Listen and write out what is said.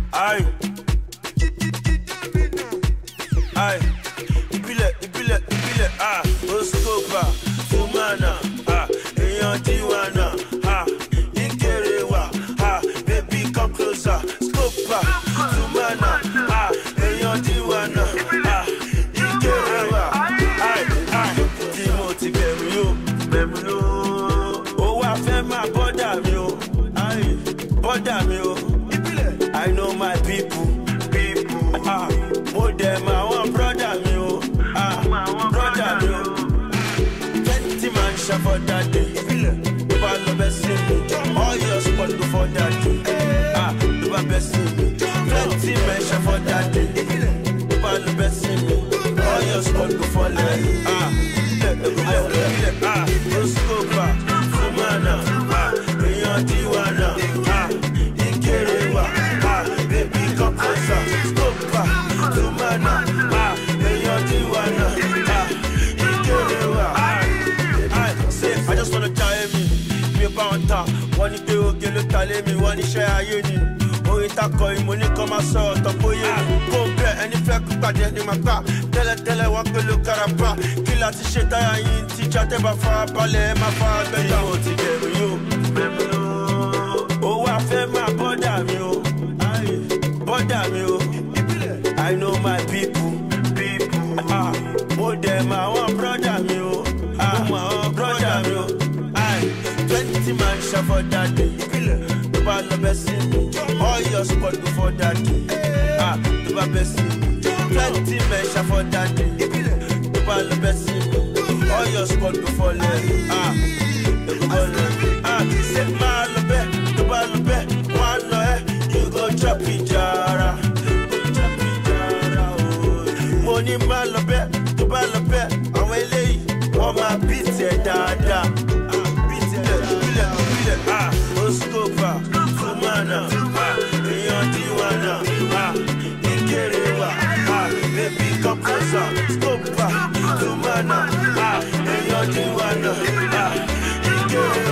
Aye. Aye. Ibile, ah, Oscopa, Fumana, ah, Eyan Diwana, ah, Ikerewa, ah, baby come closer, Scopa, Fumana, ah, Eyan Diwana, ah, Ikerewa, aye, Timothy Bemulo, oh, I feel my bother me, aye, bother me, I know my people, ah, more them, I want brother me, brother me, 20 man shot for that day, you best see me, all your spot before that day, ah, you best see me, 20 man shot for that day, you best see me, all your spot before that day, Oscopa, Fumana, ah, Eyan Diwana, ah, Ikerewa, ah, baby come closer, Scopa, Fumana, ah, Eyan Diwana, ah, Ikerewa, say, I just wanna tell me about that, one day we'll get a tally me, one share a union. Coin money come a sort of boy, compare any flag bad in my car. Tell her what to look at a bar. Kill at the shit I ain't teach at ever far, ballet, my father, you. Oh, I feel my bother me, I know my people, ah, more them, I want brother me, ah, my brother me, aye, 20 man shot for that day. The best in me, all your spot before that day. Ah, the best in me, 20 measure for that day. The best in me, all your spot before that. Ah, say Malabe, the Balabe, one no, you go chop jara, money Malabe, the Balabe, I will lay on my beats, dada. Ah, Oscopa, Fumana, ah, Eyan Diwana, ah, Ikerewa, ah, baby come closer, Scopa, Fumana, ah, Eyan Diwana, ah, Ikerewa.